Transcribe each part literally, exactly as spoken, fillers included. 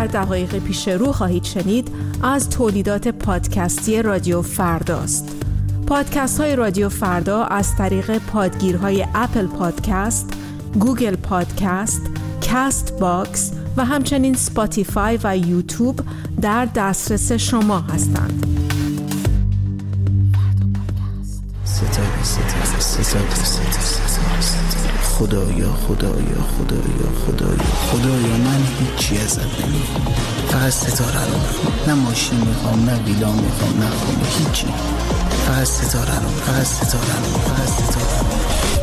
در دقایق پیش رو خواهید شنید از تولیدات پادکستی رادیو فرداست. پادکست های رادیو فردا از طریق پادگیرهای اپل پادکست، گوگل پادکست، کاست باکس و همچنین سپاتیفای و یوتیوب در دسترس شما هستند. ستاره ستاره ستاره ستاره خدایا خدایا خدایا خدایا خدایا من هیچی ازت نمیخوام، فقط ستاره رو میخوام. نه ماشین میخوام، نه ویلا میخوام، نه خونه، هیچی. فقط ستاره رو فقط ستاره رو فقط ستاره رو.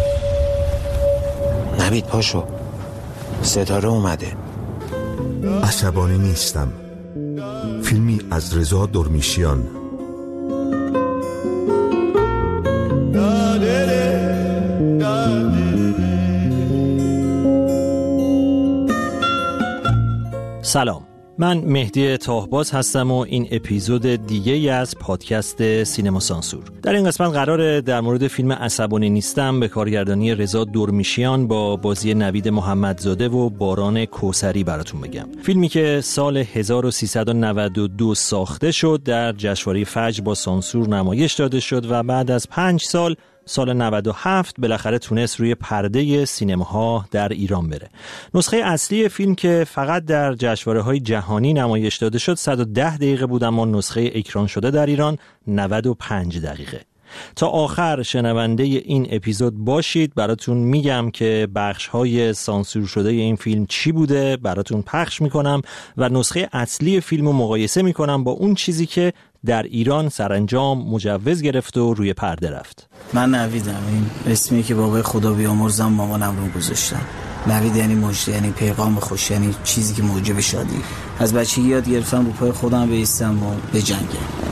نوید پاشو، ستاره اومده. عصبانی نیستم. فیلمی از رضا درمیشیان. سلام، من مهدی تاهباز هستم و این اپیزود دیگه ای از پادکست سینما سانسور. در این قسمت قراره در مورد فیلم عصبانی نیستم به کارگردانی رضا درمیشیان با بازی نوید محمدزاده و باران کوثری براتون بگم. فیلمی که سال هزار و سیصد و نود و دو ساخته شد، در جشنواره فجر با سانسور نمایش داده شد و بعد از پنج سال سال نود و هفت بالاخره تونست روی پرده سینماها در ایران بره. نسخه اصلی فیلم که فقط در جشنواره‌های جهانی نمایش داده شد صد و ده دقیقه بود، اما نسخه اکران شده در ایران نود و پنج دقیقه. تا آخر شنونده این اپیزود باشید، براتون میگم که بخش‌های سانسور شده این فیلم چی بوده، براتون پخش میکنم و نسخه اصلی فیلم رو مقایسه میکنم با اون چیزی که در ایران سرانجام مجوز گرفت و روی پرده رفت. من نویدم، این اسمی که بابای خدا بیامرزم مامانم رو گذاشتم. نوید یعنی مژده، یعنی پیغام خوش، یعنی چیزی که موجب شادی. از بچگی یاد گرفتم رو پای خودم بایستم و بجنگم.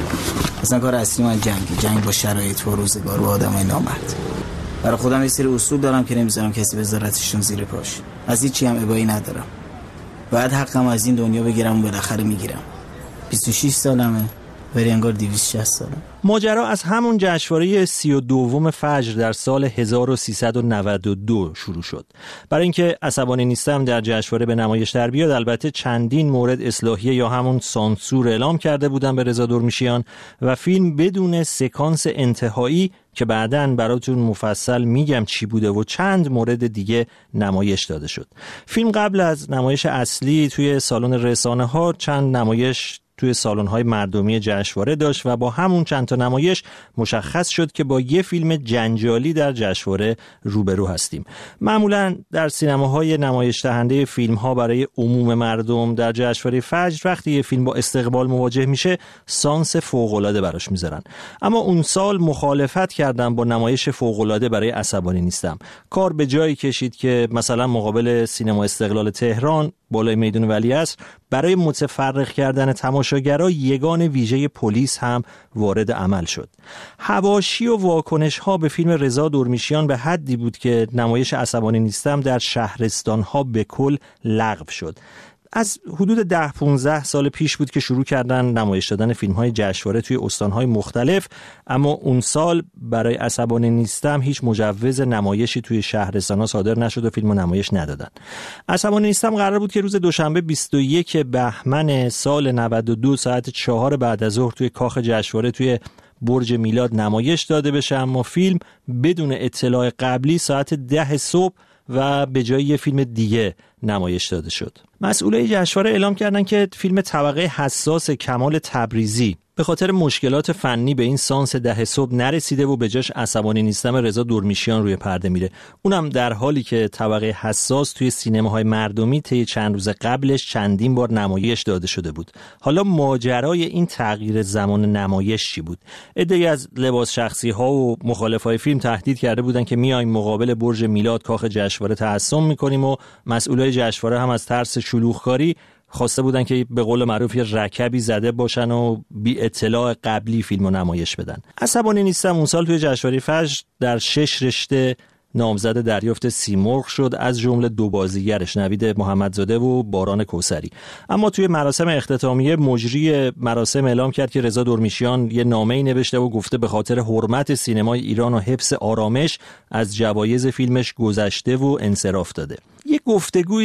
اصلا کار اصلی من جنگه، جنگ با شرایط و روزگار و آدمای نامرد. برای خودم یه سری اصول دارم که نمیذارم کسی بذارتشون زیر پاش. از هیچی هم ابایی ندارم. باید حقم از این دنیا بگیرم و بالاخره میگیرم. بیست و شش سالمه، ولی انگار دویست و شصت سالم. ماجرا از همون جشنواره سی و دوم فجر در سال هزار و سیصد و نود و دو شروع شد. برای اینکه عصبانی نیستم در جشنواره به نمایش در بیاد، البته چندین مورد اصلاحیه یا همون سانسور اعلام کرده بودن به رضا درمیشیان و فیلم بدون سکانس انتهایی که بعداً براتون مفصل میگم چی بوده و چند مورد دیگه نمایش داده شد. فیلم قبل از نمایش اصلی توی سالن رسانه‌ها چند نمایش توی سالن‌های مردمی جشنواره داشت و با همون چند تا نمایش مشخص شد که با یه فیلم جنجالی در جشنواره روبرو هستیم. معمولاً در سینماهای نمایش دهنده فیلم‌ها برای عموم مردم در جشنواره فجر وقتی یه فیلم با استقبال مواجه میشه سانس فوق‌العاده براش میذارن. اما اون سال مخالفت کردن با نمایش فوق‌العاده برای عصبانی نیستم. کار به جایی کشید که مثلا مقابل سینما استقلال تهران بالای میدون ولیعصر برای متفرق کردن تماشاگرها یگان ویژه پلیس هم وارد عمل شد. حواشی و واکنش ها به فیلم رضا درمیشیان به حدی بود که نمایش عصبانی نیستم در شهرستان ها به کل لغو شد. از حدود ده پانزده سال پیش بود که شروع کردن نمایش دادن فیلم‌های جشنواره توی استان‌های مختلف، اما اون سال برای عصبانی نیستم هیچ مجوز نمایشی توی شهرستان‌ها صادر نشد و فیلمو نمایش ندادن. عصبانی نیستم قرار بود که روز دوشنبه بیست و یک بهمن سال نود و دو ساعت چهار بعد از ظهر توی کاخ جشنواره توی برج میلاد نمایش داده بشه، اما فیلم بدون اطلاع قبلی ساعت ده صبح و به جای یه فیلم دیگه نمایش داده شد. مسئولای جشنواره اعلام کردن که فیلم طبقه حساس کمال تبریزی به خاطر مشکلات فنی به این سانس ده صبح نرسیده و به جاش عصبانی نیستم رضا درمیشیان روی پرده میره. اونم در حالی که طبقه حساس توی سینماهای مردمی طی چند روز قبلش چندین بار نمایش داده شده بود. حالا ماجرای این تغییر زمان نمایش چی بود؟ عده‌ای از لباس شخصی ها و مخالفای فیلم تهدید کرده بودن که میایم مقابل برج میلاد کاخ جشنواره تعصب میکنیم و مسئولای جشنواره هم از ترس شلوغکاری خواسته بودن که به قول معروف یه رکبی زده باشن و بی اطلاع قبلی فیلمو نمایش بدن. عصبانی نیستم اون سال توی جشنواره فجر در شش رشته نامزد دریافت سیمرغ شد، از جمله دو بازیگرش نوید محمدزاده و باران کوثری. اما توی مراسم اختتامیه مجری مراسم اعلام کرد که رضا درمیشیان یه نامه‌ای نوشته و گفته به خاطر حرمت سینمای ایران و حفظ آرامش از جوایز فیلمش گذشته و انصراف داده. یه گفتگویی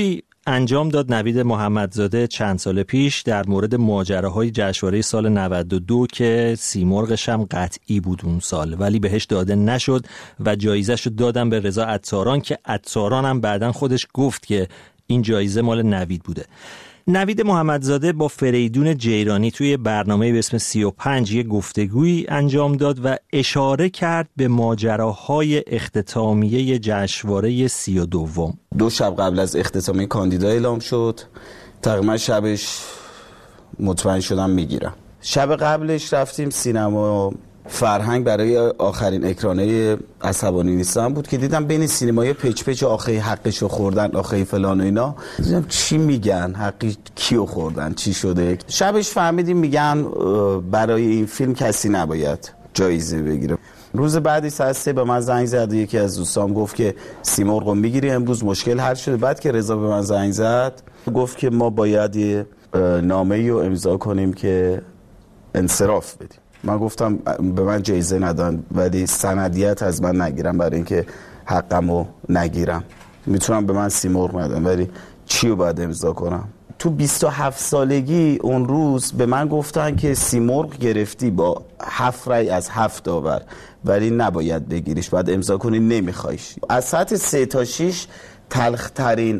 انجام داد نوید محمدزاده چند سال پیش در مورد ماجراهای جشنواره سال نود و دو که سیمرغش هم قطعی بود اون سال ولی بهش داده نشد و جایزه‌شو دادن به رضا عطاران که عطاران هم بعدن خودش گفت که این جایزه مال نوید بوده. نوید محمدزاده با فریدون جیرانی توی برنامه به اسم سی و پنج یه گفتگویی انجام داد و اشاره کرد به ماجراهای اختتامیه جشنواره سی و دوم. دو شب قبل از اختتامیه کاندیدا اعلام شد. تقریبا شبش مطمئن شدم میگیرم. شب قبلش رفتیم سینما فرهنگ برای آخرین اکرانه عصبانی نیستم بود که دیدم بین سینمای پچ پچ آخه حقشو خوردن آخه فلان و اینا. دیدم چی میگن، حقی کیو خوردن، چی شده. شبش فهمیدیم میگن برای این فیلم کسی نباید جایزه بگیره. روز بعدی ساعت سه به من زنگ زد و یکی از دوستام گفت که سیمرغو میگیری امروز، مشکل حل شده. بعد که رضا به من زنگ زد گفت که ما باید یه نامه‌ای رو امضا کنیم که انصراف بدیم. من گفتم به من جایزه ندن ولی سندیت از من نگیرم برای اینکه حقمو نگیرم. میتونم به من سیمرغ ندن ولی چی رو باید امضا کنم؟ تو بیست و هفت سالگی اون روز به من گفتن که سیمرغ گرفتی با هفت رای از هفت داور ولی نباید بگیریش، باید امضا کنی، نمیخوایش. از ساعت سه تا شیش تلخترین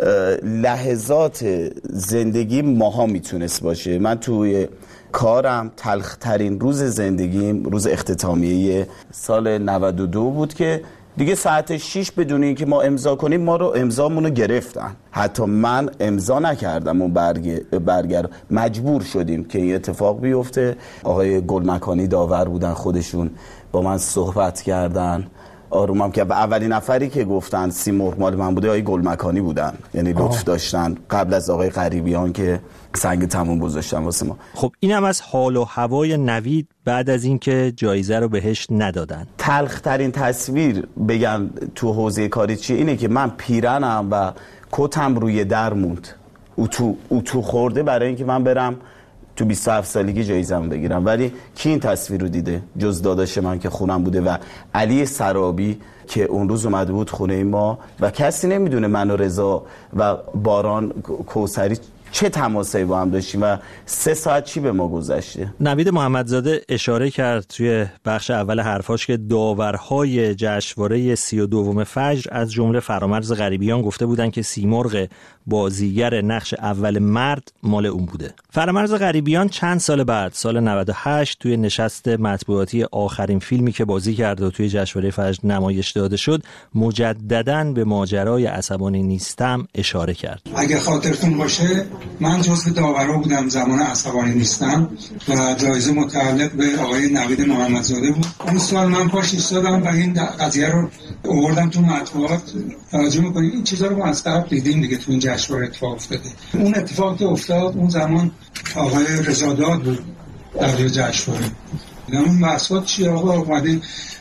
لحظات زندگی ماها میتونست باشه. من توی کارم تلخترین روز زندگیم روز اختتامیه سال نود و دو بود که دیگه ساعت شیش بدون اینکه ما امضا کنیم ما رو امضامونو گرفتن. حتی من امضا نکردم و برگ برگر مجبور شدیم که این اتفاق بیفته. آقای گلمکانی داور بودن، خودشون با من صحبت کردن، آرومم که اولین نفری که گفتن سیمرغ مال من بوده آقای گلمکانی بودن، یعنی لطف داشتن قبل از آقای غریبیان که سنگ تموم گذاشتن واسه ما. خب اینم از حال و هوای نوید بعد از اینکه جایزه رو بهش ندادن. تلخترین تصویر بگن تو حوزه کاری چیه اینه که من پیرنم و کتم روی در موند، اتو اتو خورده برای اینکه من برم تو بیست و هفت سالگی جایزه‌مو بگیرم. ولی کی این تصویر رو دیده جز داداش من که خونم بوده و علی سرابی که اون روز اومده بود خونه ما و کسی نمیدونه من و رضا و باران کوثری چه تماسایی با هم داشتیم و سه ساعت چی به ما گذشته. نوید محمدزاده اشاره کرد توی بخش اول حرفاش که داورهای جشنواره سی و دوم فجر از جمله فرامرز غریبیان گفته بودن که سیمرغ بازیگر نقش اول مرد مال اون بوده. فرامرز غریبیان چند سال بعد سال نود و هشت توی نشست مطبوعاتی آخرین فیلمی که بازی کرد و توی جشنواره فجر نمایش داده شد مجدداً به ماجرای عصبانی نیستم اشاره کرد. اگه خاطرتون باشه من جزو داورا بودم زمان عصبانی نیستم و جایزه متعلق به آقای نوید محمدزاده بود. اون سال من پاش ایستادم و این قضیه رو آوردم تو مطبوعات. توجه می‌کنید این چیزا رو ما از قبل دیدیم دیگه تو این جشنواره اتفاق افتاده. اون اتفاق که افتاد اون زمان آقای رضاداد بود در جشنواره. اون مسئله چی آقا اومدین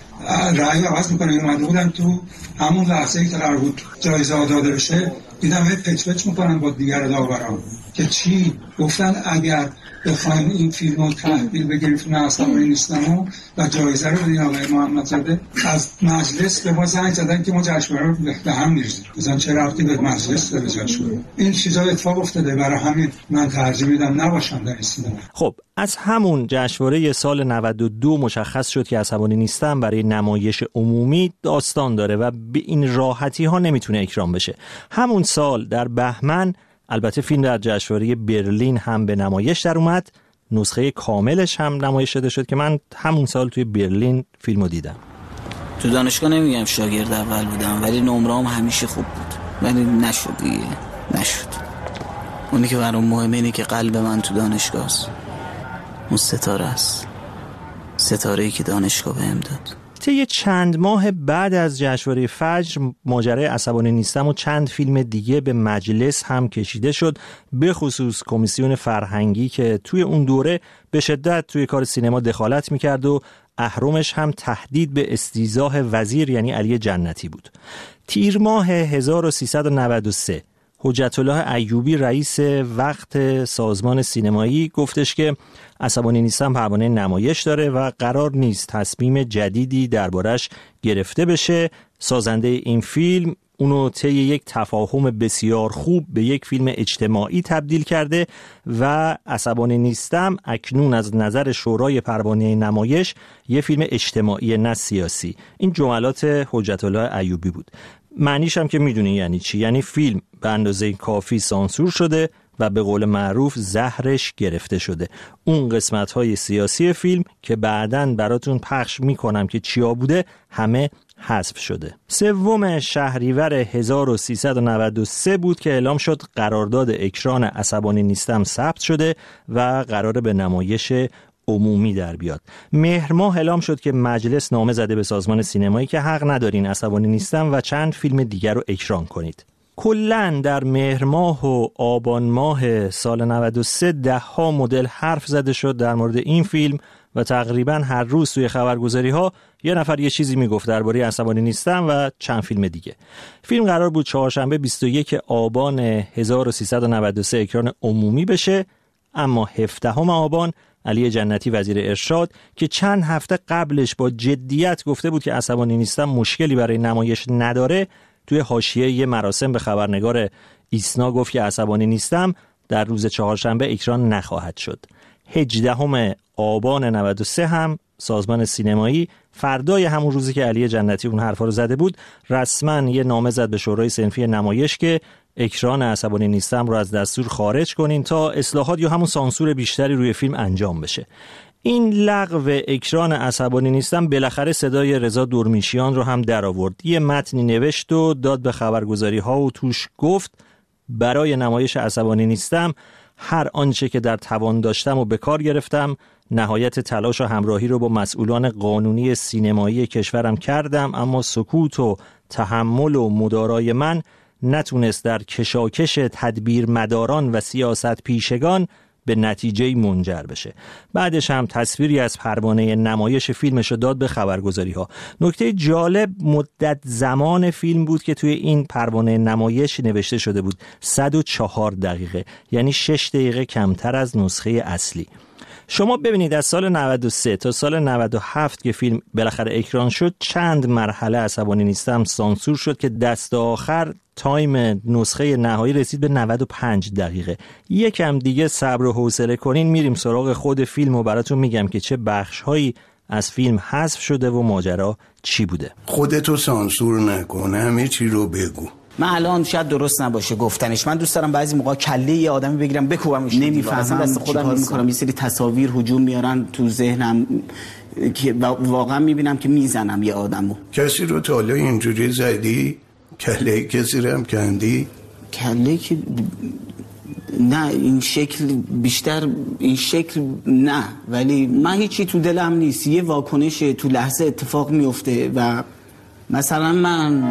رأی عوض می‌کنه اومده بودن تو همون لحظه‌ای که قرار بود جایزه داده بشه دیدم هی پچ پچ میکنن با دیگر داوران که چی گفتن اگر بخوایم این فیلم رو تحویل بگیریم فیلم عصبانی نیستم و جایزه رو بدین آقای محمدزاده از مجلس به ما زنگ زدن که ما جشنواره رو به هم می‌ریزیم. مثلا چه ربطی به مجلس داره جشنواره؟ این چیزا اتفاق افتاده برای همین من ترجیح میدم نباشم در این سینما. خب از همون جشنواره سال نود و دو مشخص شد که عصبانی نیستم برای نمایش عمومی داستان داره و به این راحتی ها نمیتونه اکرام بشه. همون سال در بهمن البته فیلم در جشنواره برلین هم به نمایش در اومد، نسخه کاملش هم نمایش داده شد که من همون سال توی برلین فیلمو دیدم. تو دانشگاه نمیگم شاگرد اول بودم ولی نمره‌ام همیشه خوب بود ولی نشد دیگه نشد. اونی که برام مهمه اینه که قلب من تو دانشگاه است، اون ستاره است، ستاره‌ای که دانشگاه بهم داد. طی چند ماه بعد از جشنواره فجر ماجرای عصبانی نیستم و چند فیلم دیگه به مجلس هم کشیده شد، به خصوص کمیسیون فرهنگی که توی اون دوره به شدت توی کار سینما دخالت میکرد و اهرمش هم تهدید به استیضاح وزیر یعنی علی جنتی بود. تیر ماه هزار و سیصد و نود و سه حجت الله ایوبی رئیس وقت سازمان سینمایی گفتش که عصبانی نیستم پروانه نمایش داره و قرار نیست تصمیم جدیدی دربارش گرفته بشه. سازنده این فیلم اونو طی یک تفاهم بسیار خوب به یک فیلم اجتماعی تبدیل کرده و عصبانی نیستم اکنون از نظر شورای پروانه نمایش یه فیلم اجتماعی نه سیاسی. این جملات حجت الله ایوبی بود. معنیش هم که میدونی یعنی چی؟ یعنی فیلم به اندازه کافی سانسور شده و به قول معروف زهرش گرفته شده. اون قسمت‌های سیاسی فیلم که بعداً براتون پخش میکنم که چیا بوده همه حذف شده. سوم شهریور هزار و سیصد و نود و سه بود که اعلام شد قرارداد اکران عصبانی نیستم ثبت شده و قراره به نمایش عمومی در بیاد. مهر ماه اعلام شد که مجلس نامه زده به سازمان سینمایی که حق ندارین عصبانی نیستم و چند فیلم دیگر رو اکران کنید. کلاً در مهر ماه و آبان ماه سال نود و سه ده ها مدل حرف زده شد در مورد این فیلم و تقریباً هر روز توی خبرگزاری ها یه نفر یه چیزی میگفت درباره عصبانی نیستم و چند فیلم دیگه. فیلم قرار بود چهارشنبه بیست و یک آبان هزار و سیصد و نود و سه اکران عمومی بشه، اما هفدهم آبان علی جنتی وزیر ارشاد که چند هفته قبلش با جدیت گفته بود که عصبانی نیستم مشکلی برای نمایش نداره، توی حاشیه یه مراسم به خبرنگار ایسنا گفت که عصبانی نیستم در روز چهارشنبه اکران نخواهد شد. هجدهم آبان نود و سه هم سازمان سینمایی فردای همون روزی که علی جنتی اون حرفا رو زده بود رسما یه نامه زد به شورای صنفی نمایش که اکران عصبانی نیستم رو از دستور خارج کنین تا اصلاحات یا همون سانسور بیشتری روی فیلم انجام بشه. این لغو اکران عصبانی نیستم بالاخره صدای رضا درمیشیان رو هم در آورد. یه متنی نوشت و داد به خبرگزاری ها و توش گفت برای نمایش عصبانی نیستم هر آنچه که در توان داشتم و به کار گرفتم، نهایت تلاش و همراهی رو با مسئولان قانونی سینمایی کشورم کردم، اما سکوت و تحمل و مدارای من نتونست در کشاکش تدبیر مداران و سیاست پیشگان به نتیجه منجر بشه. بعدش هم تصویری از پروانه نمایش فیلمش رو داد به خبرگزاری ها. نکته جالب مدت زمان فیلم بود که توی این پروانه نمایش نوشته شده بود صد و چهار دقیقه، یعنی شش دقیقه کمتر از نسخه اصلی. شما ببینید از سال نود و سه تا سال نود و هفت که فیلم بالاخره اکران شد چند مرحله عصبانی نیستم سانسور شد که دست آخر تایم نسخه نهایی رسید به نود و پنج دقیقه. یکم دیگه صبر و حوصله کنین میریم سراغ خود فیلم و براتون میگم که چه بخش‌هایی از فیلم حذف شده و ماجرا چی بوده. خودتو سانسور نکن، همه چی رو بگو. من الان شاید درست نباشه گفتنش، من دوست دارم بعضی موقع کله یه آدمی بگیرم بکوبمش. نمیفهمم دست خودم میکنم، یه سری تصاویر هجوم میارن تو ذهنم که واقعا میبینم که میزنم یه آدمو. کسی رو تا حالا اینجوری زدی؟ کله کسی رو هم کندی؟ کله که نه این شکل، بیشتر این شکل نه، ولی من هیچی تو دلم نیست، یه واکنش تو لحظه اتفاق میفته و مثلا من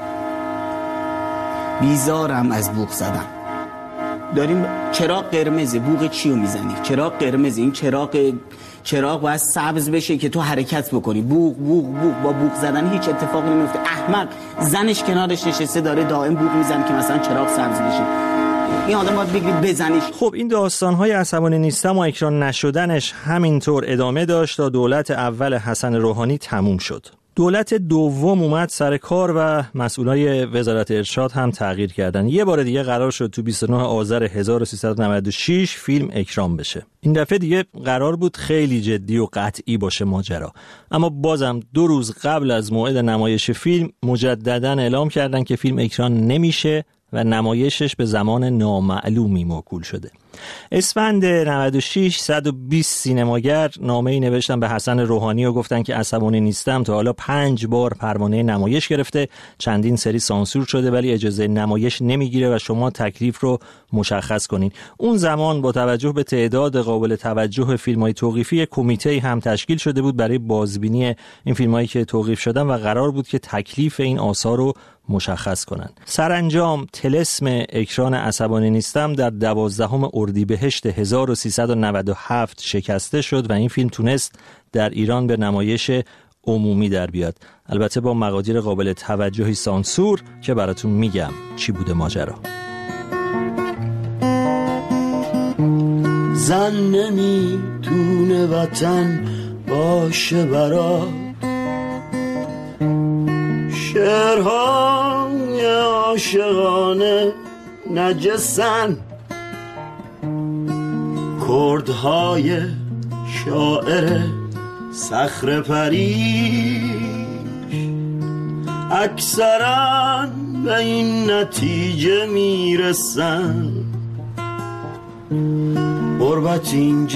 بیزارم از بوق زدن. داریم چراغ قرمزه، بوق چی رو میزنی؟ چراغ قرمزه، این چراغ چراغ باید سبز بشه که تو حرکت بکنی. بوق بوق بوق با بوق زدن هیچ اتفاقی نمیفته. احمق زنش کنارش نشسته داره دائم بوق میزنه که مثلا چراغ سبز بشه. این آدم باید بگید بزنیش. خب این داستان‌های عصبانی نیستم و اکران نشدنش همینطور ادامه داشت تا دولت اول حسن روحانی تموم شد. دولت دوم اومد سر کار و مسئولای وزارت ارشاد هم تغییر کردن. یه بار دیگه قرار شد تو بیست و نه آذر هزار و سیصد و نود و شش فیلم اکران بشه. این دفعه دیگه قرار بود خیلی جدی و قطعی باشه ماجرا، اما بازم دو روز قبل از موعد نمایش فیلم مجدداً اعلام کردن که فیلم اکران نمیشه و نمایشش به زمان نامعلومی موکول شده. اسفند نود و شش صد و بیست سینماگر نامه‌ای نوشتن به حسن روحانی و گفتن که عصبانی نیستم تا حالا پنج بار پروانه نمایش گرفته، چندین سری سانسور شده ولی اجازه نمایش نمیگیره و شما تکلیف رو مشخص کنین. اون زمان با توجه به تعداد قابل توجه فیلم‌های توقیفی کمیته هم تشکیل شده بود برای بازبینی این فیلم‌هایی که توقیف شدن و قرار بود که تکلیف این آثار رو مشخص کنن. سرانجام طلسم اکران عصبانی نیستم در دوازدهم اردیبهشت هزار و سیصد و نود و هفت شکسته شد و این فیلم تونست در ایران به نمایش عمومی در بیاد، البته با مقادیر قابل توجهی سانسور که براتون میگم چی بوده ماجرا. زن نمیتونه وطن باشه برات، شعرهای عاشقانه نجسن، کردهای شاعر صخره پریش اکثرا به این نتیجه میرسن، غربت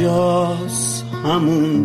اینجاست همون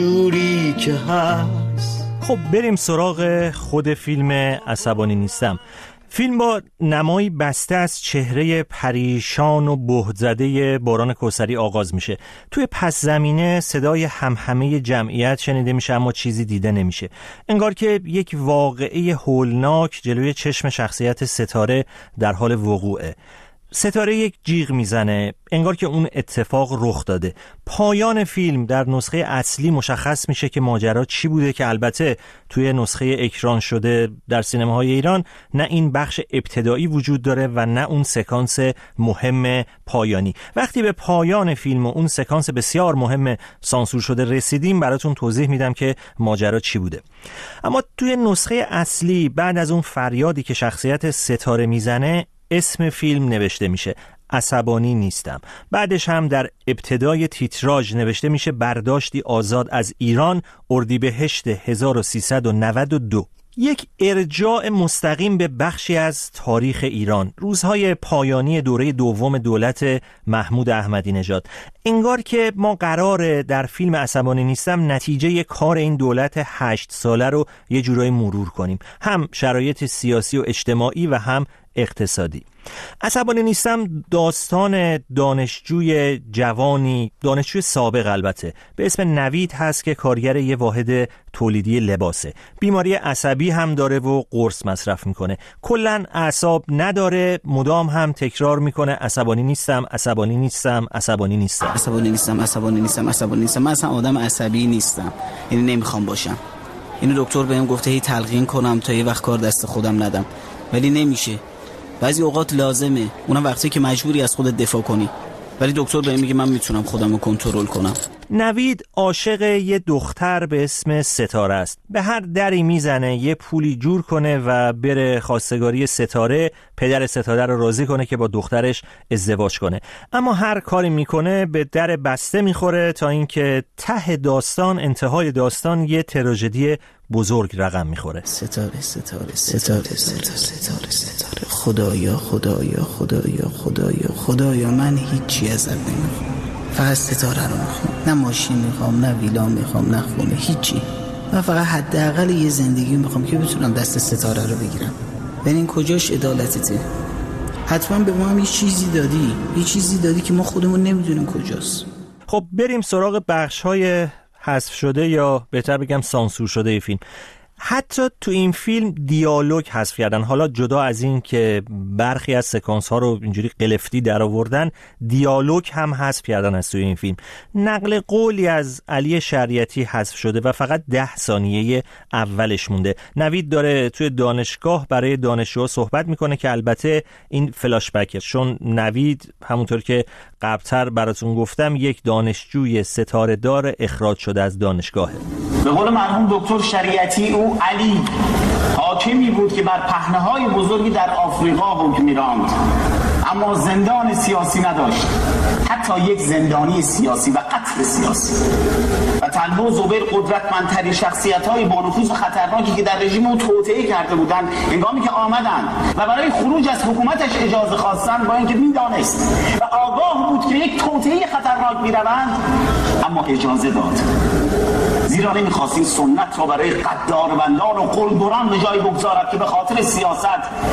جوری که هست. خب بریم سراغ خود فیلم عصبانی نیستم. فیلم با نمایی بسته از چهره پریشان و بهت‌زده باران کوثری آغاز میشه. توی پس زمینه صدای همهمه جمعیت شنیده میشه اما چیزی دیده نمیشه. انگار که یک واقعه هولناک جلوی چشم شخصیت ستاره در حال وقوعه. ستاره یک جیغ میزنه، انگار که اون اتفاق رخ داده. پایان فیلم در نسخه اصلی مشخص میشه که ماجرا چی بوده، که البته توی نسخه اکران شده در سینماهای ایران نه این بخش ابتدایی وجود داره و نه اون سکانس مهم پایانی. وقتی به پایان فیلم و اون سکانس بسیار مهم سانسور شده رسیدیم براتون توضیح میدم که ماجرا چی بوده. اما توی نسخه اصلی بعد از اون فریادی که شخصیت ستاره میزنه اسم فیلم نوشته میشه عصبانی نیستم. بعدش هم در ابتدای تیتراژ نوشته میشه برداشتی آزاد از ایران اردیبهشت هزار و سیصد و نود و دو. یک ارجاع مستقیم به بخشی از تاریخ ایران، روزهای پایانی دوره دوم دولت محمود احمدی نژاد. انگار که ما قراره در فیلم عصبانی نیستم نتیجه کار این دولت هشت ساله رو یه جورایی مرور کنیم، هم شرایط سیاسی و اجتماعی و هم اقتصادی. عصبانی نیستم داستان دانشجوی جوانی، دانشجوی سابق البته، به اسم نوید هست که کارگر یه واحد تولیدی لباسه. بیماری عصبی هم داره و قرص مصرف میکنه. کلاً اعصاب نداره، مدام هم تکرار میکنه عصبانی نیستم، عصبانی نیستم، عصبانی نیستم، عصبانی نیستم، عصبانی نیستم، عصبانی نیستم. من اصلا آدم عصبی نیستم، یعنی نمیخوام باشم. اینو دکتر بهم گفته هی تلقین کنم تا یه وقت کار دست خودم ندم، ولی نمیشه. بعضی اوقات لازمه، اونم وقتی که مجبوری از خودت دفاع کنی، ولی دکتر بهم میگه من میتونم خودم رو کنترل کنم. نوید عاشق یه دختر به اسم ستاره است. به هر دری میزنه یه پولی جور کنه و بره خواستگاری ستاره، پدر ستاره رو راضی کنه که با دخترش ازدواج کنه. اما هر کاری میکنه به در بسته میخوره تا اینکه ته داستان، انتهای داستان یه تراژدی بزرگ رقم میخوره. ستاره ستاره ستاره ستاره ستاره ستاره خدایا خدایا خدایا خدایا خدایا من هیچی ازت نمیخوام، فقط ستاره رو میخوام. نه ماشین میخوام، نه ویلا میخوام، نه خونه، هیچی. من فقط حداقل یه زندگی میخوام که بتونم دست ستاره رو بگیرم. ببین کجاش عدالتته؟ حتما به ما هم یه چیزی دادی، یه چیزی دادی که ما خودمون نمیدونیم کجاست. خب بریم سراغ بخش‌های حذف شده یا بهتر بگم سانسور شده فیلم. حتی تو این فیلم دیالوگ حذف کردن. حالا جدا از این که برخی از سکانس ها رو اینجوری قلفتی در آوردن، دیالوگ هم حذف کردن از توی این فیلم. نقل قولی از علی شریعتی حذف شده و فقط ده ثانیه اولش مونده. نوید داره توی دانشگاه برای دانشجوها صحبت میکنه که البته این فلاش بکه، چون نوید همونطور که قبلتر براتون گفتم یک دانشجوی ستاره دار اخراج شده از دانشگاهه. به قول مرحوم دکتر شریعتی، او علی حاکمی بود که بر پهنه‌های بزرگی در آفریقا حکم می‌راند، اما زندان سیاسی نداشت، حتی یک زندانی سیاسی و قتل سیاسی. و طلبه و زبیر قدرتمندترین شخصیت‌های با نفوذ خطرناکی که در رژیم او توطئه کرده بودند، هنگامی که آمدند و برای خروج از حکومتش اجازه خواستند، با اینکه می‌دانست و آگاه بود که یک توطئه خطرناک می‌روند، اما اجازه داد، زیرا نمی‌خواست این سنت را برای قداروندان و قلدران به جای بگذارد که به خاطر سیاست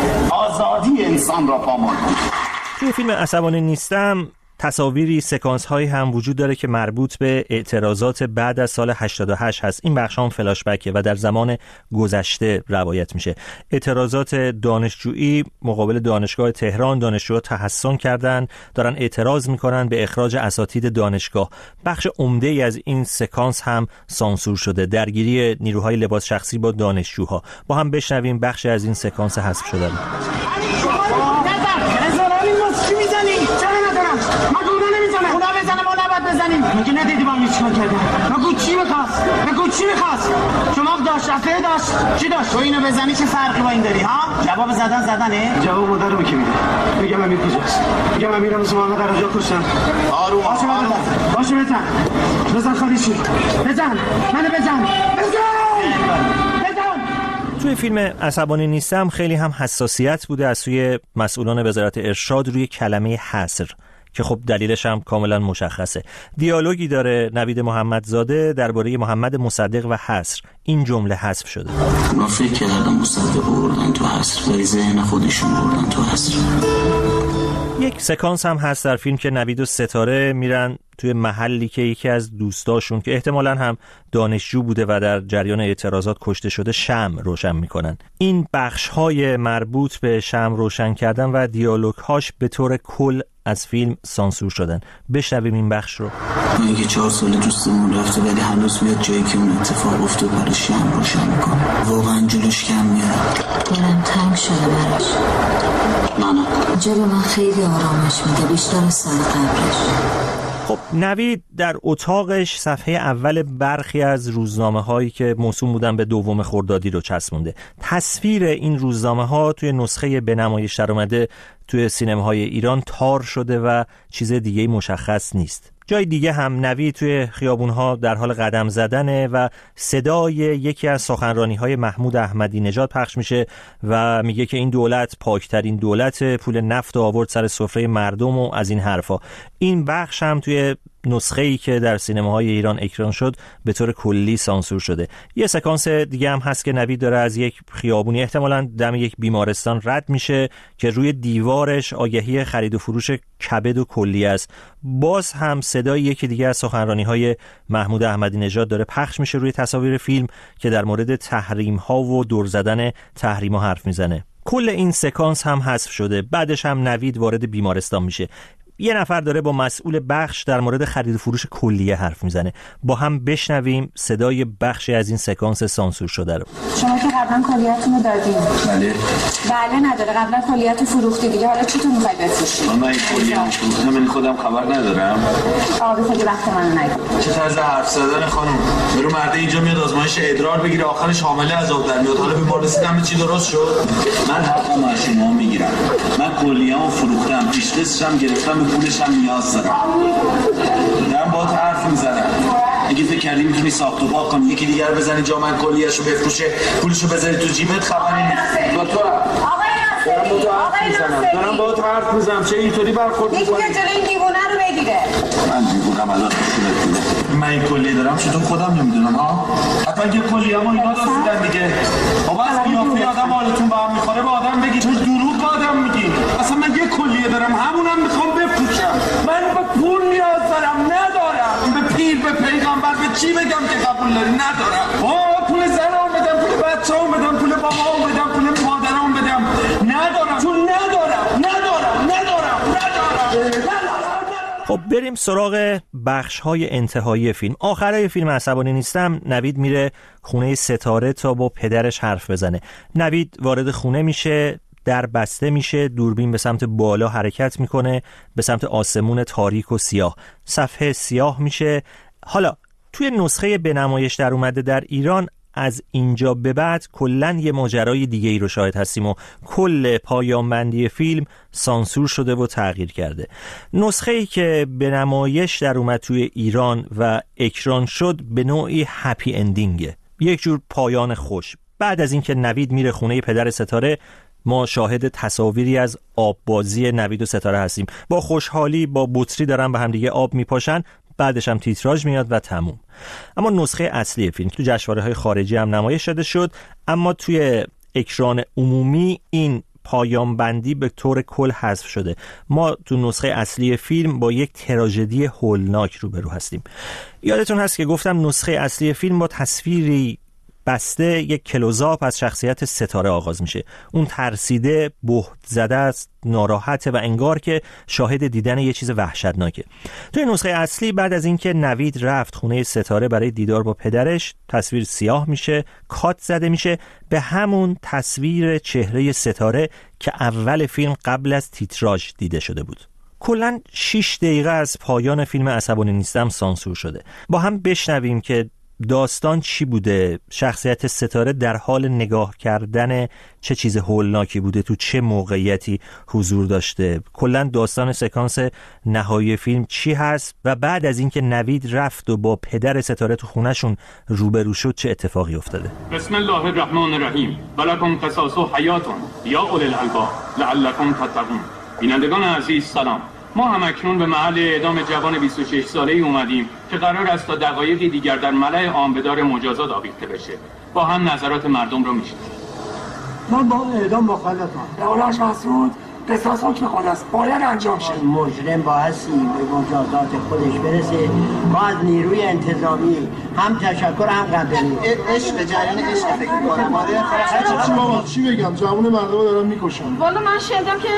آزادی انسان را پامال کند. توی فیلم عصبانی نیستم تصاویری، سکانس هایی هم وجود داره که مربوط به اعتراضات بعد از سال هشتاد و هشت هست. این بخش هم فلاش بکه و در زمان گذشته روایت میشه. اعتراضات دانشجویی مقابل دانشگاه تهران، دانشجوها تحصن کردن، دارن اعتراض میکنن به اخراج اساتید دانشگاه. بخش عمده ای از این سکانس هم سانسور شده. درگیری نیروهای لباس شخصی با دانشجوها. با هم بشنویم بخش از این سکانس حذف شده. میگه ندیدی با هم چیکار کردن؟ بگو چی می‌خواست؟ بگو چی می‌خواست؟ شما داشت رفته داشت چی داشت؟ تو اینو بزنی چه فرقی با این داری ها؟ جواب زدن زدنه؟ جواب مادر رو بکی میده. میگم امیر کجاست؟ میگم امیرم مثل محمد در اونجا کشتن. آروم باشه آروم باشه بزن. بزن خالیشی. بزن. منو بزن. بزن. توی فیلم عصبانی نیستم خیلی هم حساسیت بوده از سوی مسئولان وزارت ارشاد روی کلمه حصر که خب دلیلش هم کاملا مشخصه. دیالوگی داره نوید محمدزاده درباره محمد مصدق و حصر. این جمله حذف شده. اونا فکر کردن مصدق بردن تو حصر ولی ذهن خودشون بردن تو حصر. یک سکانس هم هست در فیلم که نوید و ستاره میرن توی محلی که یکی از دوستاشون که احتمالاً هم دانشجو بوده و در جریان اعتراضات کشته شده شمع روشن میکنن. این بخش‌های مربوط به شمع روشن کردن و دیالوگ‌هاش به طور کل از فیلم سانسور شدن. بشنویم این بخش رو. اگه چهار سال دوستمون رفته ولی هنوز میاد جایی که اون اتفاق افتاد برای شمع روشن میکنه. واقعا جلوش کم میاد. دلم تنگ شده براش. نه جلو من خیلی آرامش میده بیشتر از سال قبلش. خب نوید در اتاقش صفحه اول برخی از روزنامه هایی که موسوم بودن به دوم خردادی رو چسبونده. تصویر این روزنامه ها توی نسخه به نمایش در اومده توی سینماهای ایران تار شده و چیز دیگه مشخص نیست. جای دیگه هم نوید توی خیابونها در حال قدم زدنه و صدای یکی از سخنرانی‌های محمود احمدی نژاد پخش میشه و میگه که این دولت پاکترین دولت، پول نفت آورد سر سفره مردم و از این حرفا. این بخش هم توی نسخه‌ای که در سینماهای ایران اکران شد به طور کلی سانسور شده. یه سکانس دیگه هم هست که نوید داره از یک خیابونی احتمالاً دم یک بیمارستان رد میشه که روی دیوارش آگهی خرید و فروش کبد و کلیه است. باز هم صدای یکی دیگه از سخنرانی‌های محمود احمدی نژاد داره پخش میشه روی تصاویر فیلم که در مورد تحریم‌ها و دور زدن تحریم‌ها حرف میزنه. کل این سکانس هم حذف شده. بعدش هم نوید وارد بیمارستان میشه. یه نفر داره با مسئول بخش در مورد خرید و فروش کلیه حرف میزنه. با هم بشنویم صدای بخشی از این سکانس سانسور شده رو. شما که قبلا کلیه‌تون رو دادین. بله. بله نداره. قبلا کلیه‌تو فروختی دیگه. حالا چطور می‌خوای بفروشی؟ من این کلیه‌ام فروختم من خودم خبر ندارم. آقا خیلی وقت منو نگیر. چه طرز حرف زدن خانم؟ برو مرده اینجا میاد آزمایش ادرار بگیره آخرش حامله از آب در میاد. حالا بیمار رسید همه چی درست شد. من حقم از شما میگیرم. من کلیه‌ام فروختم. پیش قسطم گرفتم. پولش هم نیاز دارم. دارم با تو حرف میزنم. اگه فکر کردی میتونی ساخت و پاک کنی یکی دیگر بزنی جا من کلیه‌شو بفروشه پولشو بذاری تو جیبت خبری نیست. با تو دارم با تو حرف میزنم. دارم با تو حرف میزنم. چه اینطوری برخورد میکنی؟ یکی که جلوی این دیوونه رو بگیره. من دیوونم الان خودت میده. من این کلیه دارم چطور خودم نمیدونم ها؟ حتما که کلیه‌مو اینا داشتن دیگه. بابا از قیافه آدم حالتون با هم میخوره با آدم بگی تو دروغ با آدم میگی. اصلا من یه کلیه دارم همونم میخوام بفروشم. من به پول نیاز دارم ندارم. به پیر به پیغمبر به چی بگم که قبول داری ندارم. آه پول زنام بدم پول بچه‌ام بدم پول بابام بدم پول مادرام بدم ندارم. چون ندارم ندارم ندارم ندارم. خب بریم سراغ بخش‌های انتهایی فیلم. آخرای فیلم عصبانی نیستم نوید میره خونه ستاره تا با پدرش حرف بزنه. نوید وارد خونه میشه، در بسته میشه، دوربین به سمت بالا حرکت میکنه، به سمت آسمون تاریک و سیاه. صفحه سیاه میشه. حالا توی نسخه به نمایش در اومده در ایران از اینجا به بعد کلن یه ماجرای دیگه ای رو شاهد هستیم و کل پایان بندی فیلم سانسور شده و تغییر کرده. نسخه ای که به نمایش در اومد توی ایران و اکران شد به نوعی هپی اندینگه، یک جور پایان خوش. بعد از اینکه نوید میره خونه پدر ستاره ما شاهد تصاویری از آب بازی نوید و ستاره هستیم. با خوشحالی با بطری دارن به هم دیگه آب میپاشن. بعدش هم تیتراژ میاد و تموم. اما نسخه اصلی فیلم تو جشنواره‌های خارجی هم نمایش داده شد، اما توی اکران عمومی این پایان بندی به طور کل حذف شده. ما تو نسخه اصلی فیلم با یک تراژدی هولناک روبرو هستیم. یادتون هست که گفتم نسخه اصلی فیلم با تصویری بسته یک کلوزآپ از شخصیت ستاره آغاز میشه. اون ترسیده، بهت زده است، ناراحته و انگار که شاهد دیدن یه چیز وحشتناکه. توی نسخه اصلی بعد از اینکه نوید رفت خونه ستاره برای دیدار با پدرش، تصویر سیاه میشه، کات زده میشه به همون تصویر چهره ستاره که اول فیلم قبل از تیتراژ دیده شده بود. کلاً شش دقیقه از پایان فیلم عصبانی نیستم سانسور شده. با هم بشنویم که داستان چی بوده؟ شخصیت ستاره در حال نگاه کردن چه چیز هولناکی بوده؟ تو چه موقعیتی حضور داشته؟ کلا داستان سکانس نهایی فیلم چی هست؟ و بعد از اینکه نوید رفت و با پدر ستاره تو خونهشون روبرو شد چه اتفاقی افتاده؟ بسم الله الرحمن الرحیم ولکم قصاص حیاتون یا اولی الالباب لعلکم تتقون. بینندگان عزیز سلام. ما هم اکنون به محل اعدام جوان بیست و شش ساله‌ای اومدیم که قرار است تا دقایقی دیگر در ملأ عام به دار مجازات آویخته بشه. با هم نظرات مردم رو میشنویم. من با اعدام مخالفم. دولش مسعود قصاص حکم خداست، باید انجام شه. مجرم بایستی به مجازات خودش برسه. ما از نیروی انتظامی هم تشکر هم قدردانی. عشق جریان عشق فکر می‌کنم. آره چی بابا چی بگم؟ جوون مردم دارن میکشن. والا من شنیدم که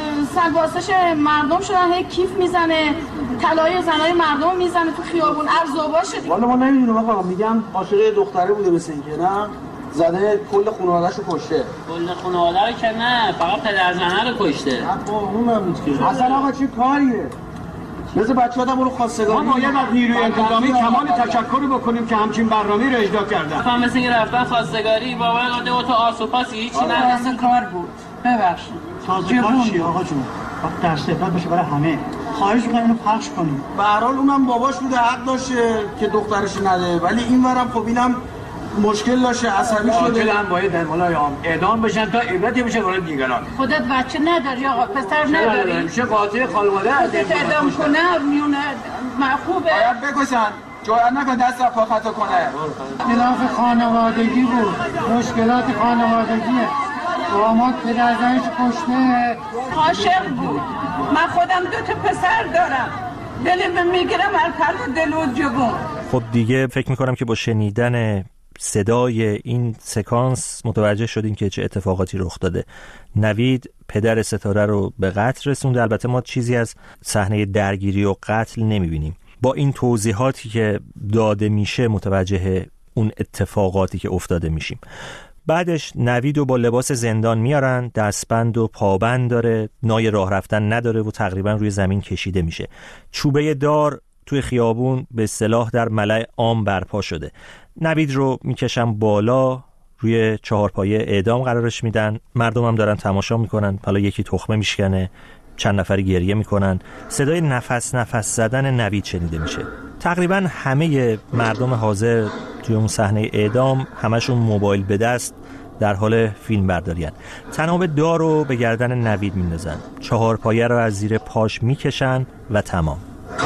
سگواسش مردم شدن، هی کیف میزنه، طلای زنای مردم میزنه تو خیابون، ارزوبا شد. والا ما نمیدونم آقا، میگم عاشق دختره بوده مثل اینکه نه؟ زده کل خانواده‌شو کشته. کل خانواده رو که نه، فقط پدر زنه رو کشته. با اونم نیست که. اصلا آقا چی کاریه؟ مثل بچه‌ها هم رو خواستگاری. ما باید از نیروی انتظامی کمال تشکر بکنیم که همچین برنامه‌ای رو اجرا کردن. فهم مثل اینکه رفتن خواستگاری بابا قاده و تو آسوپاسی هیچی نداشت. کار بود. ببخشید. سازگار چی آقا جون؟ وقت درس دقت بشه برای همه. خواهش می‌کنم اینو پخش کنیم. به هر حال اونم باباش بوده، حق داشته که دخترش نده، ولی اینورم خب اینم مشکل داشته، عصبی شده. قاتلان باید در ملای عام اعدام بشن تا عبرتی بشه برای دیگران. خودت بچه نداری آقا، پسر نداری؟ میشه قاتل خانواده خودت اعدام کنه میونه خوبه. باید بکشن. جرأت نکن دست را پا خطا کنه. خلاف خانوادگی بود. مشکلات خانوادگیه. داماد پدر زنش کشته. عاشق بود. من خودم دو تا پسر دارم. دلم میگیرم هر پرد دل و جبون. خب دیگه فکر میکنم که با شنیدن صدای این سکانس متوجه شدیم که چه اتفاقاتی رخ داده. نوید پدر ستاره رو به قتل رسونده. البته ما چیزی از صحنه درگیری و قتل نمیبینیم. با این توضیحاتی که داده میشه متوجه اون اتفاقاتی که افتاده میشیم. بعدش نوید رو با لباس زندان میارن، دستبند و پابند داره، نای راه رفتن نداره و تقریبا روی زمین کشیده میشه. چوبه دار توی خیابون به اصطلاح در ملأ عام برپا شده. نوید رو میکشن بالا، روی چهارپایه اعدام قرارش میدن. مردم هم دارن تماشا میکنن. حالا یکی تخمه میشکنه، چند نفری گریه میکنن. صدای نفس نفس زدن نوید شنیده میشه. تقریبا همه مردم حاضر توی اون صحنه اعدام همشون موبایل به دست در حال فیلم برداریان. تناب دار رو به گردن نوید میندازن، چهارپایه رو از زیر پاش میکشن و تمام.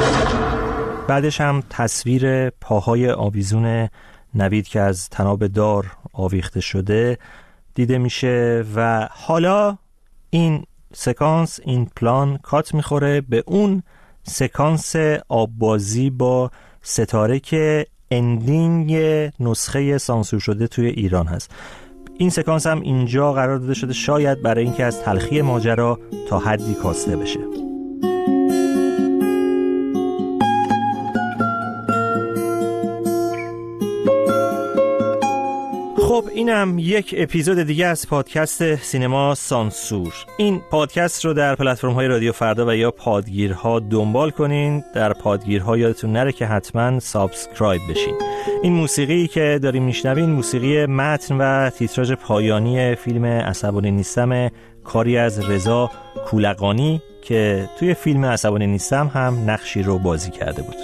بعدش هم تصویر پاهای آویزون نوید که از تناب دار آویخته شده دیده میشه و حالا این سکانس، این پلان کات میخوره به اون سکانس آببازی با ستاره که اندینگ نسخه سانسور شده توی ایران هست. این سکانس هم اینجا قرار داده شده شاید برای اینکه از تلخی ماجرا تا حدی کاسته بشه. خب اینم یک اپیزود دیگه از پادکست سینما سانسور. این پادکست رو در پلتفرم‌های رادیو فردا و یا پادگیرها دنبال کنین. در پادگیرها یادتون نره که حتما سابسکرایب بشین. این موسیقی که داریم میشنوین موسیقی متن و تیتراژ پایانی فیلم عصبانی نیستم، کاری از رضا کولقانی که توی فیلم عصبانی نیستم هم نقشی رو بازی کرده بود.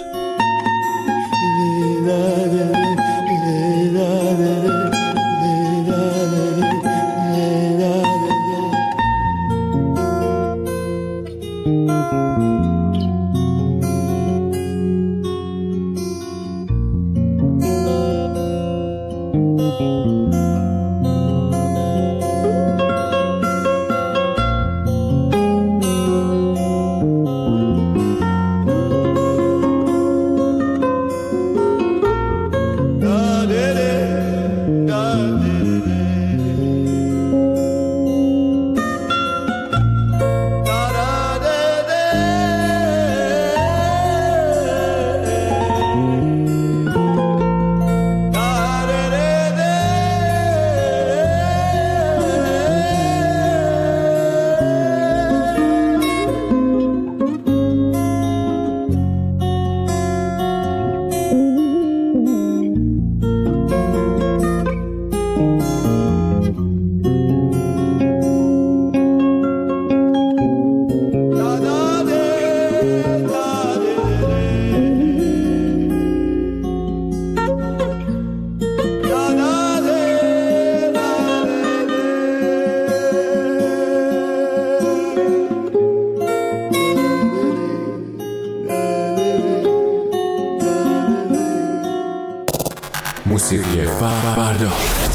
موسیقی فردا.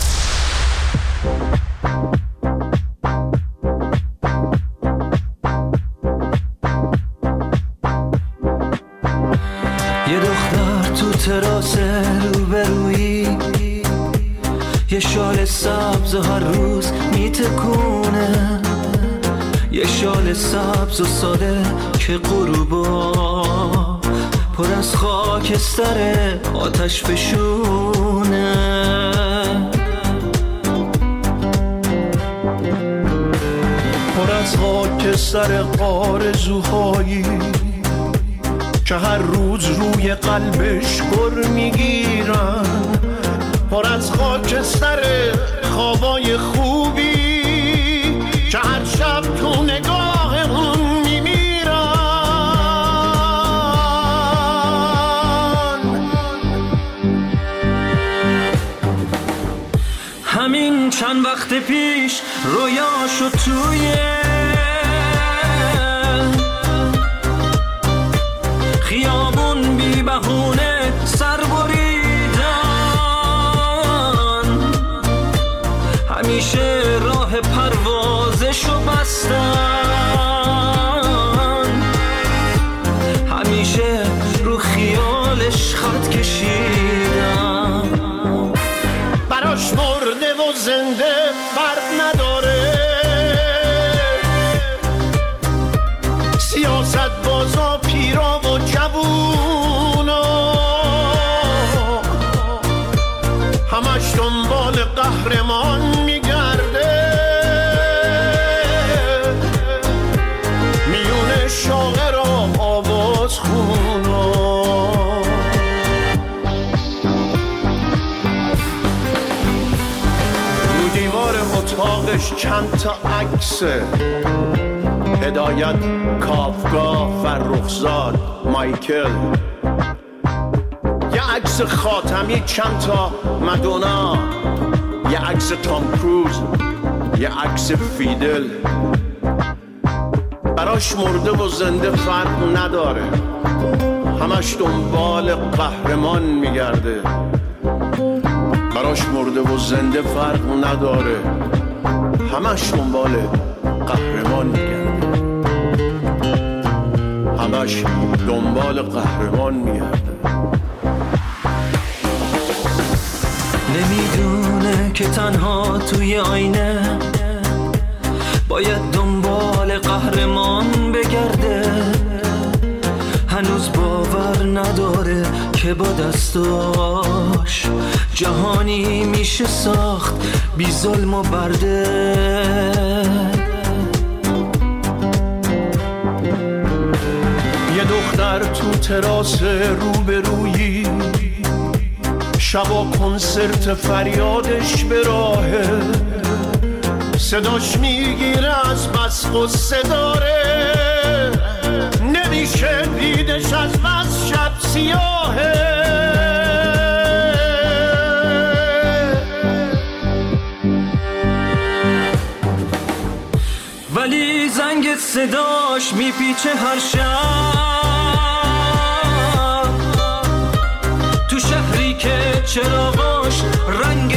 یه دختر تو تراس روبرویی، یه شال سبز و هر روز میتکونه، یه شال سبز و ساده که غروبا پر از خاکستر آتش فشونه. پر از خاکستر آرزوهایی که هر روز روی قلبش گر میگیرن، پر از خاکستر خوابای خوبی که هر شب تو نگاه اون میمیرن. همین چند وقت پیش رویاشو توی خیابون بی بهونه سر بریدن، همیشه راه پروازشو بستن، همیشه رو خیالش خط کشیدن. براش مرده و زنده فرق نداره، سیاست بازا پیرا و جوونا همش دنبال قهرمان میگرده، میونه شاعر و آواز خونا. رو دیوار اتاقش چند تا عکسه، هدایت، کافکا، فرخزاد، مایکل، یه عکس خاتمی، چند تا مدونا، یه عکس تام کروز، یه عکس فیدل. براش مرده و زنده فرق نداره، همش دنبال قهرمان میگرده. براش مرده و زنده فرق نداره، همش دنبال قهرمان میگرده، همش دنبال قهرمان میگرده. نمیدونه که تنها توی آینه باید دنبال قهرمان بگرده، هنوز باور نداره که با دستاش جهانی میشه ساخت بی ظلم و برده. یه دختر تو تراس روبرویی، شبا کنسرت فریادش به راهه، صداش میگیره از بس غصه داره، نمیشه دیدش از بس شب سیاهه. ولی زنگ صداش میپیچه هر شب تو شهری که چراغاش رنگ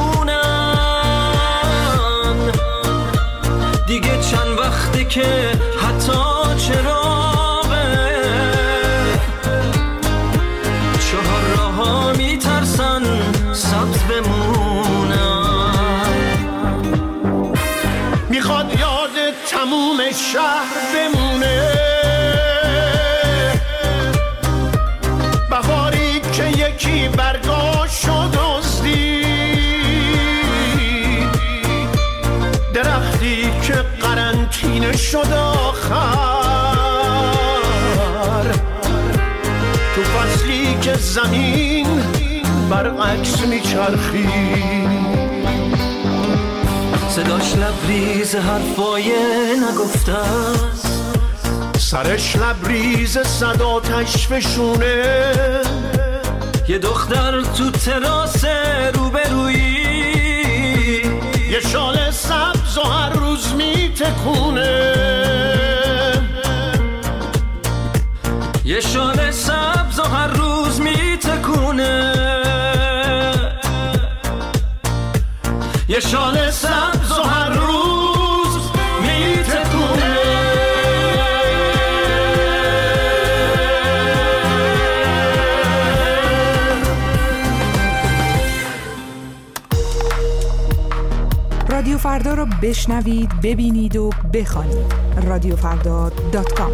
خونن، دیگه چند وقته که حتی چراغه چهار راه‌ها میترسن سبز بمونن. میخواد یاد تموم شهر بمونه، بهاری که یکی برگاشو دزدید، درختی که قرنطینه شد آخر، تو فصلی که زمین برعکس میچرخید. صداش لبریز حرفای نگفته است، سرش لبریز صداتش فشونه. یه دختر تو تراس روبرویی، یه شال سبز و هر روز میتکونه، یه شال سبز و هر روز میتکونه. یه شال سبز و هر روز میتکونه. رادیو فردا رو بشنوید، ببینید و بخوانید. رادیو فردا دات کام.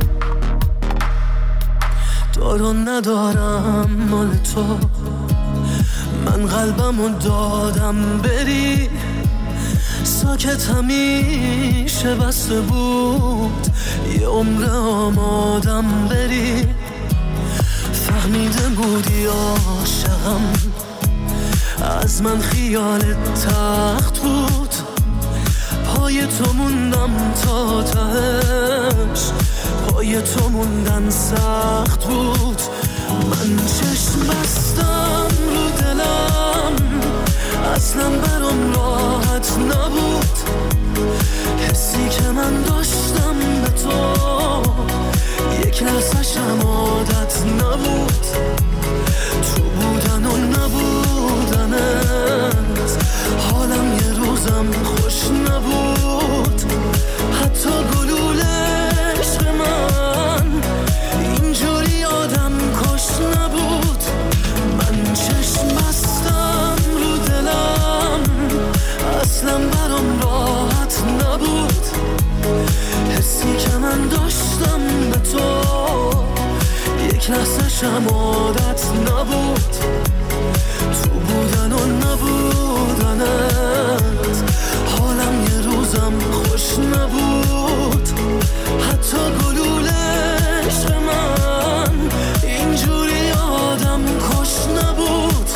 دارو ندارم مال تو، من قلبمو دادم بری، ساکت همیشه بسته بود، یه عمر آمادم بری. فهمیده بودی عاشقم، از من خیالت تخت بود، پای تو موندم تا تهش، پای تو موندن سخت بود. من چشم بستم رو دلم، اصلا برام راحت نبود، حسی که من داشتم به تو یک لحظه‌شم عادت نبود، تو بودن و نبودنت حالم یه روزم خوش نبود، حتی گلوله عشق من اینجوری آدم کش نبود. من چشم بستم رو دلم، اصلا برام راحت نبود، حسی که من داشتم به تو یک لحظه‌شم عادت نبود، تو بودن و نبودنت حالم یه روزم خوش نبود، حتی گلوله عشق من اینجوری آدم کش نبود.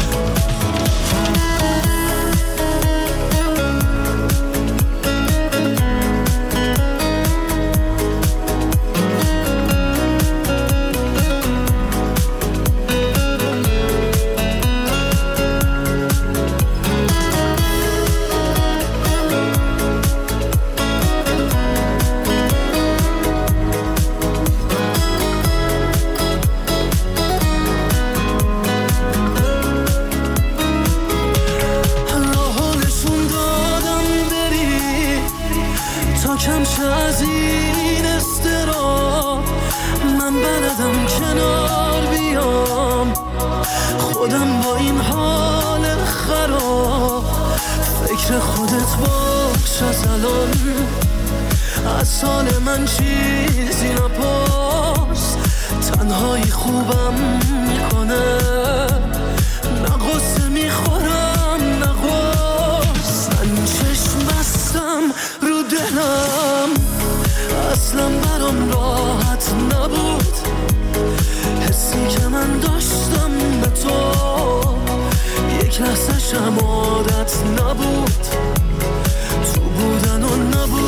از این استراب من بلدم کنار بیام، خودم با این حال خراب، فکر خودت باش از الان، از سال من چیزی نپرس، تنهایی خوبم میکنه، نه غصه میخورم نه غصه. من چشم بستم رو دلم، اصلا برام راحت نبود، حسی که من داشتم به تو یک لحظه‌شم عادت نبود، تو بودن و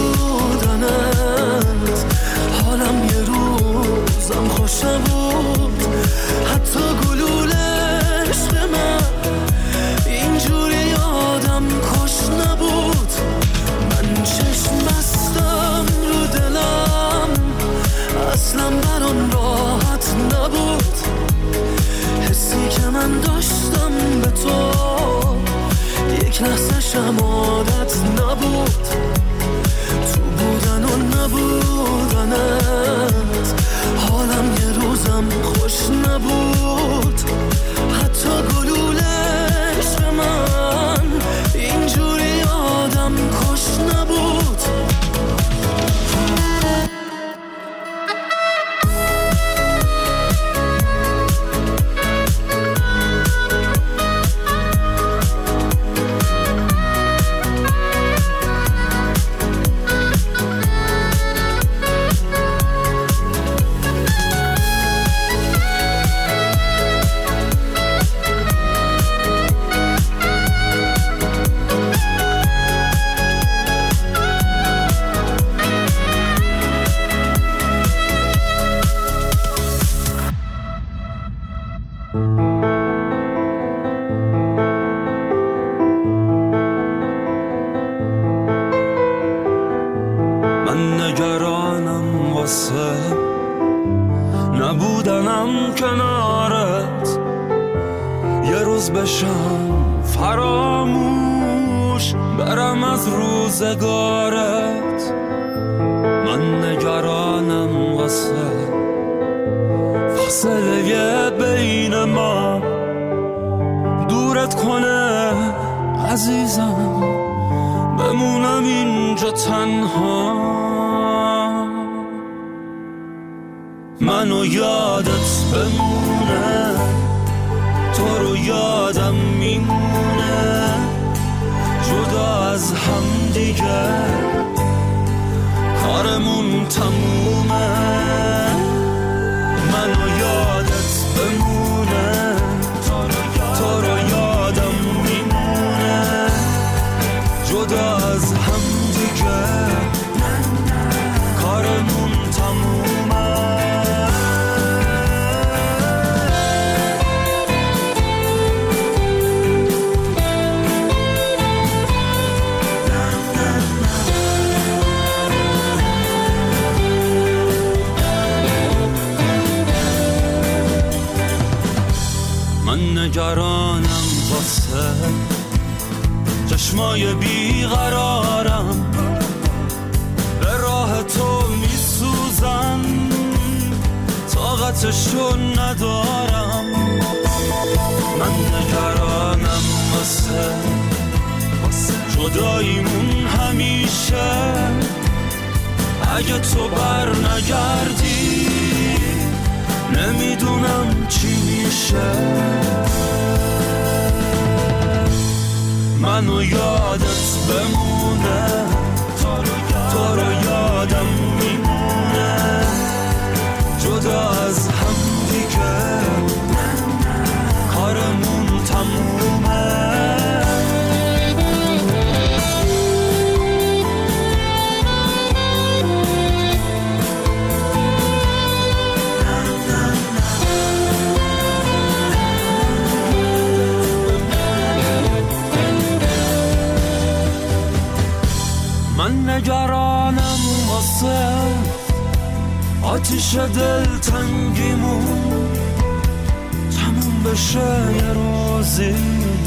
نبودنت حالم یه روزم خوش نبود، حتی گلوله عشق من اینجوری آدم کش نبود. من چشم بستم رو دلم، اصلا برام راحت نبود، حسی که من داشتم به تو یک لحظه‌شم عادت نبود، تو بودن و نبودنت حالم یه روزم خوش نبود، حتی گلوله عشق من اینجوری آدم کش نبود. بشم فراموش دوش برم از روزگارت. من نگرانم واسه فاصله بین ما دورت کنه عزیزم، بمونم اینجا تنها. منو یادت بمونه، تو رو یادم میمونه، جدا از هم دیگه کارمون تمومه. منو یادت بمونه، تو رو یادم میمونه، جدا از هم دیگه کارمون تمومه. من نگرانم واسه چشمای بیقرارم، به راه تو میسوزم، طاقتشو ندارم. من نگرانم واسه جداییمون همیشه، اگه تو بر نگردی نمیدونم چی میشه. منو یادت بمونه، تو رو یادم میمونه، جدا از هم دیگه کارمون تمومه. من نگرانم واسه آتیش دل تنگیمون تموم بشه یه روزی،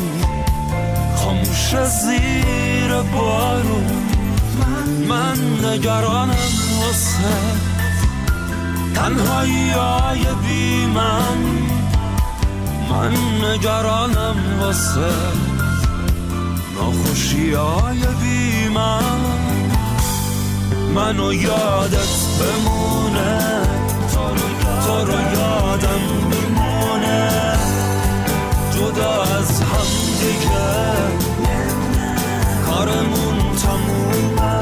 خاموش زیر بارون. من نگرانم واسه تنهایی های بی من، من نگرانم واسه ناخوشی های بی من. منو یادت بمونه، تو رو یادم میمونه، جدا از هم دیگه کارمون تمومه.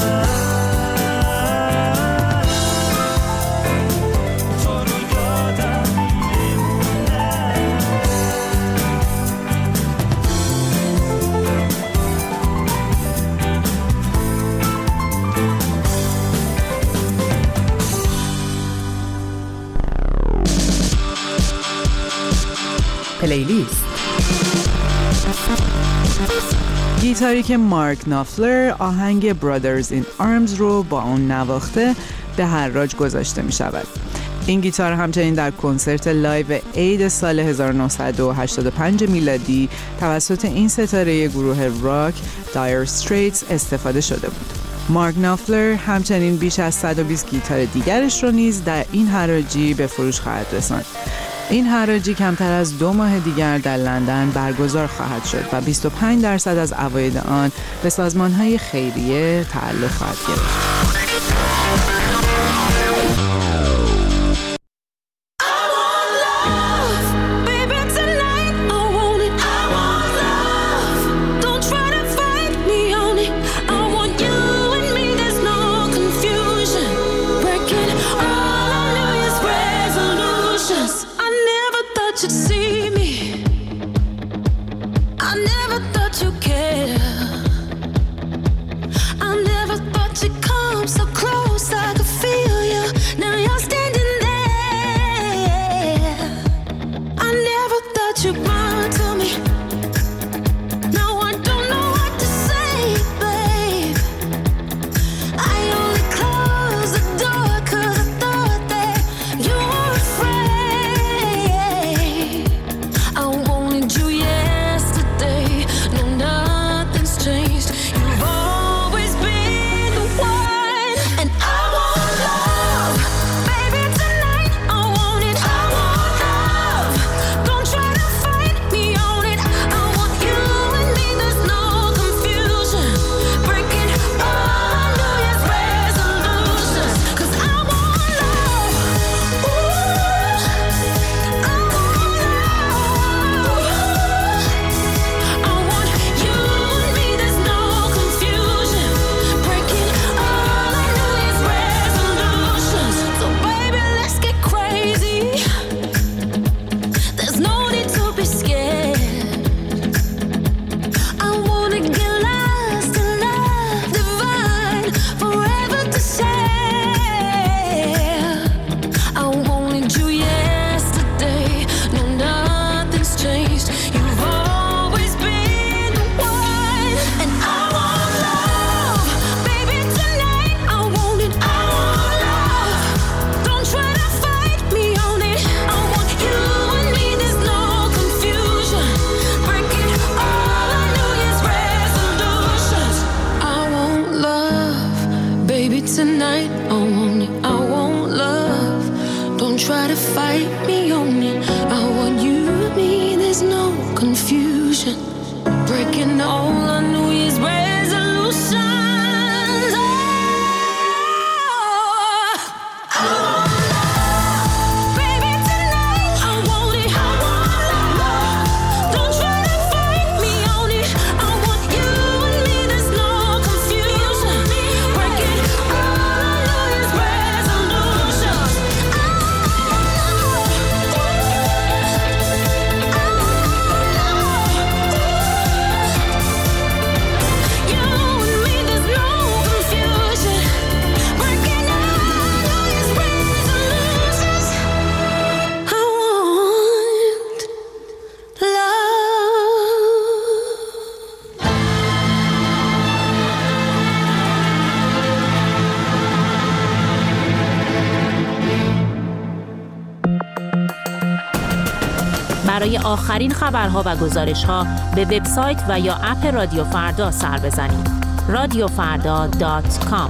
پلیلیست. گیتاری که مارک نافلر آهنگ Brothers in Arms رو با اون نواخته به حراج گذاشته می شود. این گیتار همچنین در کنسرت لایو عید سال هزار و نهصد و هشتاد و پنج میلادی توسط این ستاره گروه راک دایر استریتس استفاده شده بود. مارک نافلر همچنین بیش از صد و بیست گیتار دیگرش رو نیز در این حراجی به فروش خواهد رساند. این حراجی کمتر از دو ماه دیگر در لندن برگزار خواهد شد و بیست و پنج درصد از عواید آن به سازمان‌های خیریه تعلق خواهد گرفت. I wanted you yesterday. No, no. برای آخرین خبرها و گزارش‌ها به وبسایت و یا اپ رادیو فردا سر بزنید. رادیو فردا دات کام.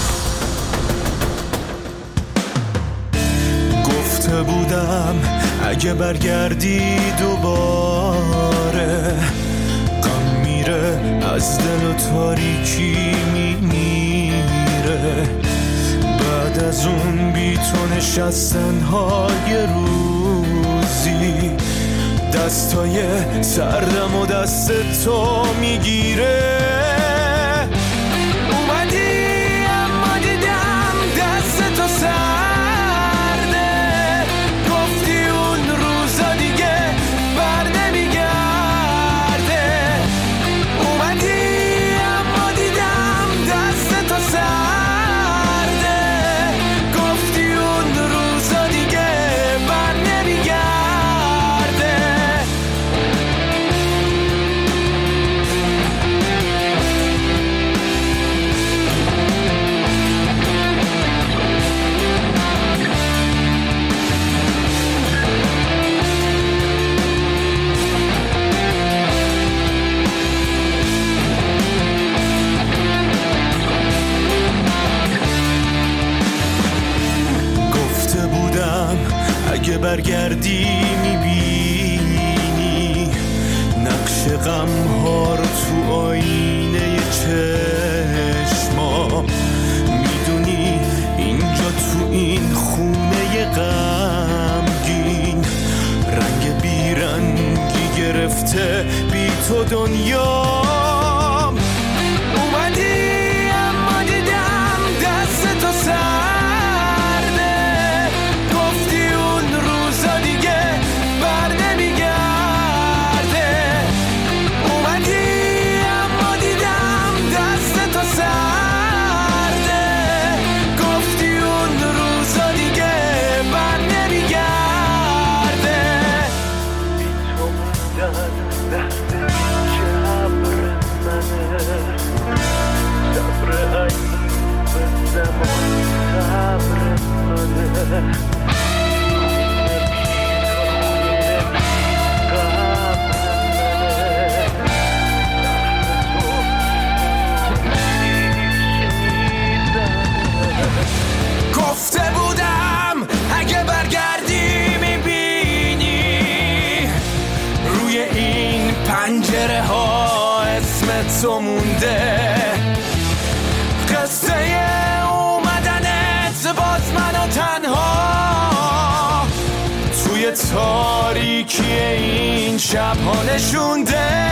گفته بودم اگه برگردی دوباره غم میره از دل و تاریکی میمیره. بعد از اون بی تو نشستن های روزی دستای سردم و دست تو میگیره. اومدی اما دیدم دست تو سرده، گفتی اون روزا دیگه بر نمیگرده. اومدی اما دیدم دست تو سرده، گفتی اون روزا دیگه بر نمیگرده. گفته بودم اگه برگردی میبینی نقش غم ها رو تو آینه چشمام. میدونی اینجا تو این خونه غمگین رنگ بیرنگی گرفته بی تو دنیام. اومدی اما دیدم دست تو سرده، گفتی اون روزا دیگه بر نمیگرده. اومدی اما دیدم دست تو سرده، گفتی اون روزا دیگه بر نمیگرده. بی تو موندن دست چه ابر منه، صبر ایوب زمان صبر منه. گفته بودم اگه برگردی میبینی روی این پنجره ها اسم تو مونده. قصه اومدنت باز منو تنها توی تاریکی این شب ها نشونده.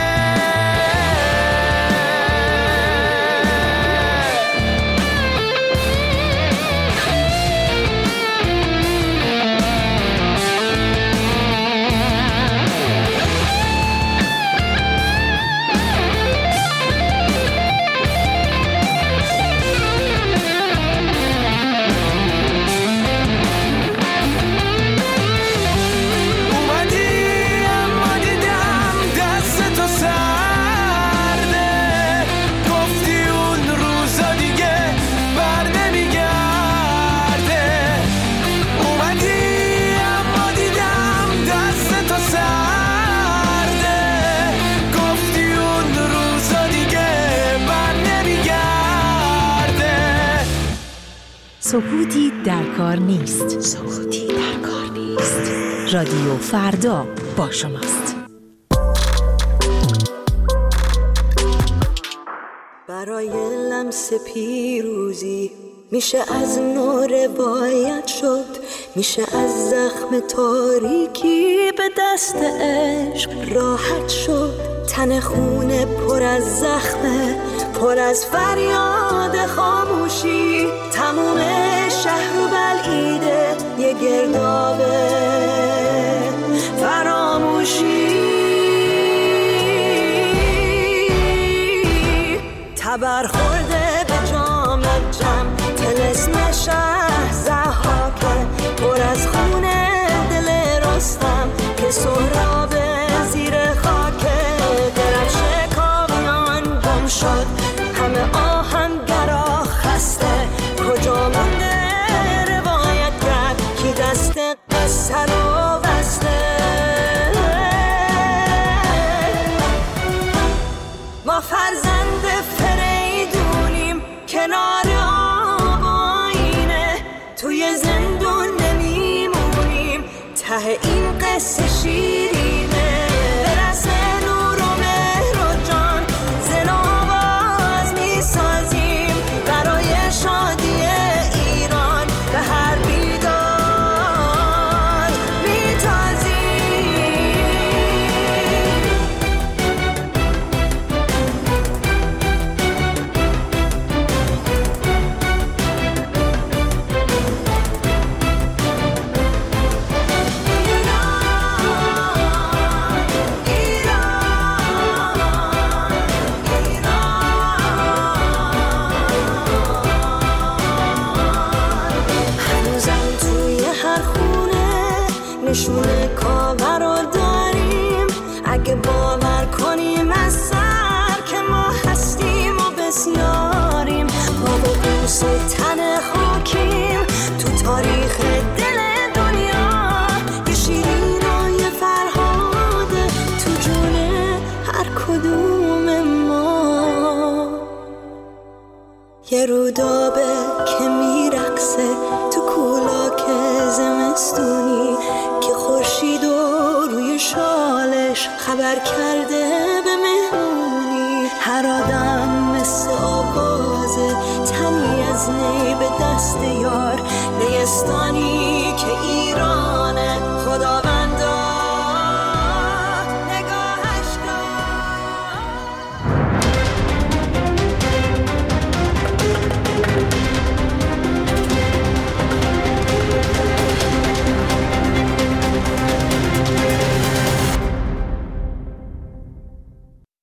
سکوتی در کار نیست. سکوتی در کار نیست. رادیو فردا با شماست. برای لمس پیروزی میشه از نو روایت شد، میشه از زخم تاریکی به دست عشق راحت شد. تن خونه پر از زخمه، پر از فریاد خاموشی. تموم شهر و بلعیده یه گردابه فراموشی. تبر خورده به جام جم، طلسم شهر ضحاکه، پر از خونه دل رستم که سهراب زیر خاکه. دلم شکاویان گم شد، همه آهنگرا خسته. کجا مونده روایت کرد که دست قصه رو بسته. کنار آب آینه توی زندون نمیمونیم ته این قصه شیرینه برسه نور و مهر و جان زن آواز میسازیم برای شادی ایران به هر بیدار نشونه کاور رو داریم اگه باور کنیم از سر که ما هستیم و بسیاریم ما با بوس و تن خاکیم تو تاریخ دل دنیا یه شیرین و یه فرهاده تو جون هر کدوم ما یه رودابه که میرقصه تو کولاک زمستونی که خورشید و روی شالش خبر کرده به مهمونی هر آدم مثل آوازه تنی از نی به دست یار نیستانی